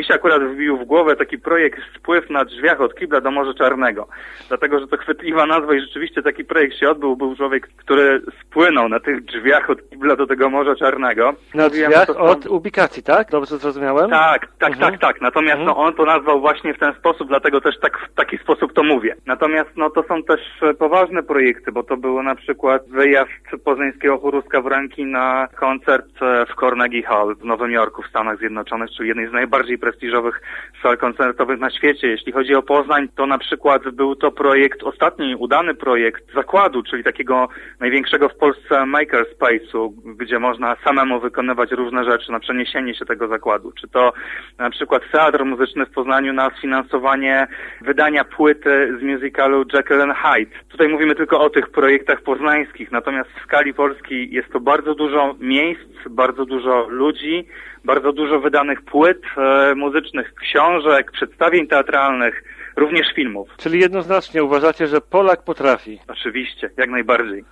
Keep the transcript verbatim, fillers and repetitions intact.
się akurat wbił w głowę taki projekt Spływ na drzwiach od kibla do Morza Czarnego. Dlatego, że to chwytliwa nazwa i rzeczywiście taki projekt się odbył. Był człowiek, który spłynął na tych drzwiach od kibla do tego Morza Czarnego. Na drzwiach to, od ubikacji, tak? Dobrze zrozumiałem? Tak, tak, mhm. tak, tak. Natomiast mhm. no, on to nazwał właśnie w ten sposób, dlatego też tak w taki sposób to mówię. Natomiast no to są też poważne projekty, bo to było na przykład wyjazd poznańskiego chóru Skowronki na koncert w Carnegie Hall w Nowym Jorku w Stanach Zjednoczonych, czyli jednej z najbardziej prestiżowych sal koncertowych na świecie. Jeśli chodzi o Poznań, to na przykład był to projekt, ostatni udany projekt zakładu, czyli takiego największego w Polsce makerspace'u, gdzie można samemu wykonywać różne rzeczy na przeniesienie się tego zakładu. Czy to na przykład Teatr Muzyczny w Poznaniu na sfinansowanie wydania płyty z musicalu Jekyll and Hyde. Tutaj mówimy tylko o tych projektach poznańskich, natomiast w skali Polski jest to bardzo dużo miejsc, bardzo dużo ludzi, bardzo dużo wydanych płyt e, muzycznych, książek, przedstawień teatralnych, również filmów. Czyli jednoznacznie uważacie, że Polak potrafi? Oczywiście, jak najbardziej.